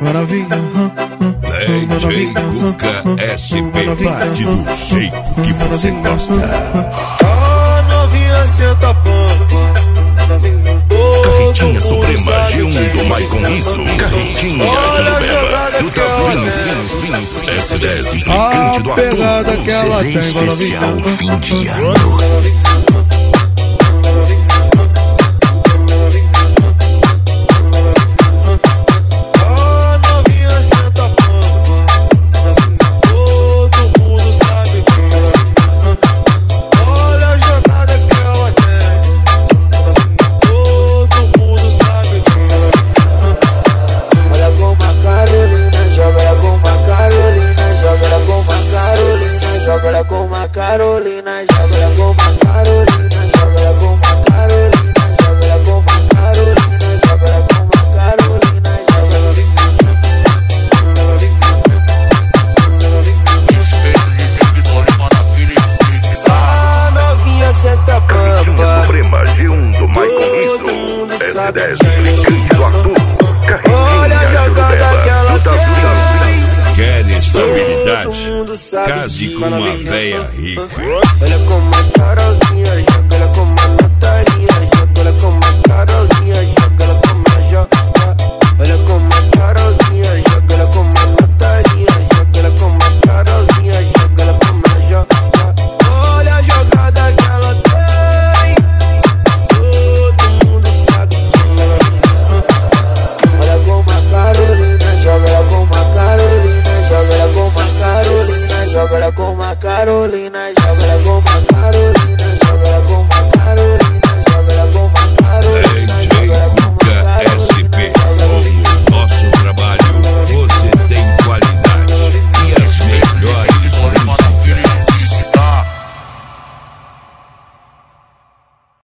maravilha. DJ Cuca SP, bate do jeito que você gosta. A novinha senta pampa. Carretinha Suprema G1 do Maicon Isso. Carretinha Jubema do Tavinho. S10 implicante do Arthur. CD especial fim de ano. Joga ela com uma Carolina, joga ela com uma Carolina, joga ela com uma Carolina, joga ela com uma Carolina, joga ela com uma Carolina, joga ela. A novinha senta pampa. Suprema G1 do Maicon Isso. S10 implicante do Arthur. Olha a jogada que ela tem. Quer estabilidade? Case com uma véia rica. Olha como